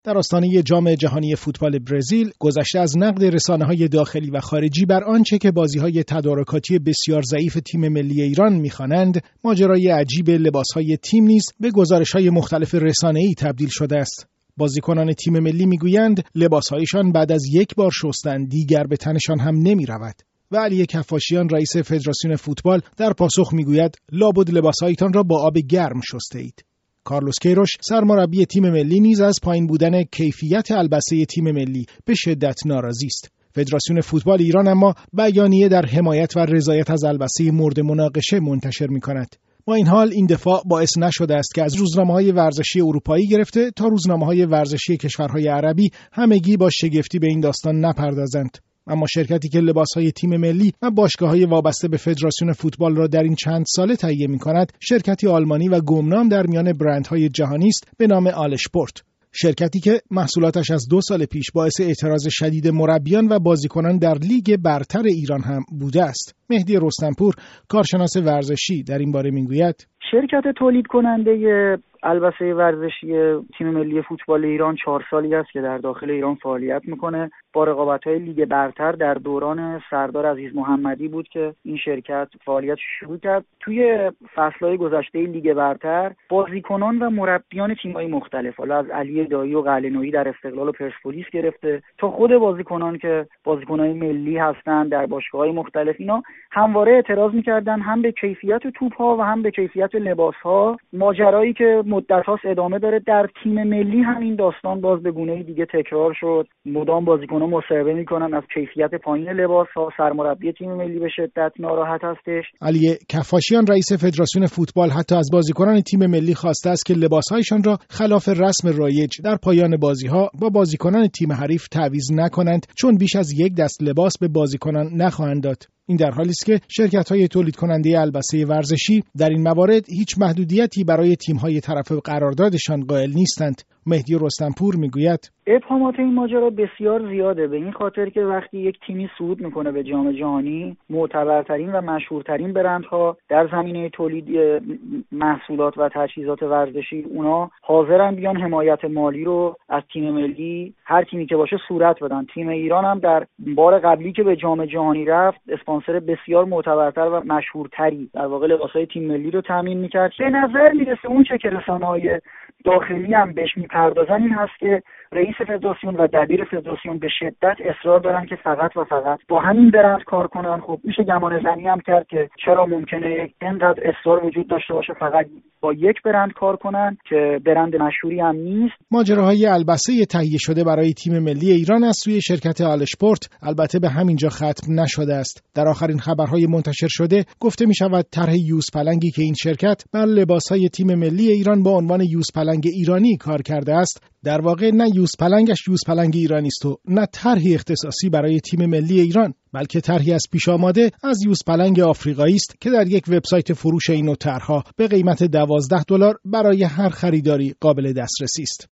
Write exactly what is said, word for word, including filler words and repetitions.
در آستانه جام جهانی فوتبال برزیل گذشته از نقد رسانه‌های داخلی و خارجی بر آنچه که بازی‌های تدارکاتی بسیار ضعیف تیم ملی ایران می‌خوانند، ماجرای عجیب لباس‌های تیم نیز به گزارش‌های مختلف رسانه‌ای تبدیل شده است. بازیکنان تیم ملی می‌گویند لباس‌هایشان بعد از یک بار شستن دیگر به تنشان هم نمی‌رود. و علی کفاشیان رئیس فدراسیون فوتبال در پاسخ می‌گوید لابد لباس‌هایتان را با آب گرم شسته‌اید. کارلوس کیروش سرمربی تیم ملی نیز از پایین بودن کیفیت البسه تیم ملی به شدت ناراضی است. فدراسیون فوتبال ایران اما بیانیه در حمایت و رضایت از البسه مورد مناقشه منتشر می‌کند. با این حال این دفاع باعث نشده است که از روزنامه‌های ورزشی اروپایی گرفته تا روزنامه‌های ورزشی کشورهای عربی همگی با شگفتی به این داستان نپردازند. اما شرکتی که لباس‌های تیم ملی و باشگاه‌های وابسته به فدراسیون فوتبال را در این چند ساله تهیه می‌کند، شرکتی آلمانی و گمنام در میان برندهای جهانی است به نام آلشپورت. شرکتی که محصولاتش از دو سال پیش باعث اعتراض شدید مربیان و بازیکنان در لیگ برتر ایران هم بوده است. مهدی رستمپور، کارشناس ورزشی، در این باره می‌گوید: شرکت تولید کننده البسه ورزشی تیم ملی فوتبال ایران چهار سالی است که در داخل ایران فعالیت میکنه. با رقابت‌های لیگ برتر در دوران سردار عزیز محمدی بود که این شرکت فعالیت شروع کرد. توی فصل‌های گذشته لیگ برتر بازیکنان و مربیان تیم‌های مختلف، حالا از علی دایی و قلعه‌نویی در استقلال و پرسپولیس گرفته تا خود بازیکنان که بازیکن‌های ملی هستند در باشگاه‌های مختلف، اینا همواره اعتراض می‌کردن هم به کیفیت توپ‌ها و هم به کیفیت لباس‌ها. ماجرایی که مدت‌هاست ادامه داره. در تیم ملی هم این داستان باز به گونه‌ای دیگه تکرار شد. مدام بازیکنان مصاحبه می‌کنن از کیفیت پایین لباس‌ها. سرمربی تیم ملی به شدت ناراحت هستش. علی کفاشیان رئیس فدراسیون فوتبال حتی از بازیکنان تیم ملی خواسته است که لباس‌هایشان را خلاف رسم رایج در پایان بازی‌ها با بازیکنان تیم حریف تعویض نکنند، چون بیش از یک دست لباس به بازیکنان نخواهند داد. این در حالی است که شرکت‌های تولید کننده البسه ورزشی در این موارد هیچ محدودیتی برای تیم‌های طرف قراردادشان قائل نیستند. مهدی رستمپور میگوید: ابهامات این ماجرا بسیار زیاده، به این خاطر که وقتی یک تیمی صعود میکنه به جام جهانی، معتبرترین و مشهورترین برندها در زمینه تولید محصولات و تجهیزات ورزشی اونا حاضرن بیان حمایت مالی رو از تیم ملی، هر تیمی که باشه، صورت بدن. تیم ایران هم در بار قبلی که به جام جهانی رفت اسپانسر بسیار معتبرتر و مشهورتری در واقع لباسای تیم ملی رو تامین میکرد. به نظر میرسه اون چه که رسانه‌های داخلی هم بهش میپردازن این هست که رئیس فدراسیون و دبیر فدراسیون به شدت اصرار دارن که فقط و فقط با همین برند کار کنن. خب میشه گمان زنی هم کرد که چرا ممکنه اینقدر اصرار وجود داشته باشه فقط با یک برند کار کنن که برند مشهوری هم نیست. ماجراهای البسه تهیه شده برای تیم ملی ایران از سوی شرکت آلشپورت البته به همینجا ختم نشده است. در آخرین خبرهای منتشر شده گفته می شود طرح یوز پلنگی که این شرکت بر لباسهای تیم ملی ایران با عنوان یوز پلنگ ایرانی کار کرده است، در واقع نه یوز پلنگش یوز پلنگ ایرانی است و نه طرحی اختصاصی برای تیم ملی ایران، بلکه طرحی از پیش آماده از یوز پلنگ آفریقایی است که در یک وبسایت فروش این نوع طرح‌ها به قیمت دوازده دلار برای هر خریداری قابل دسترسی است.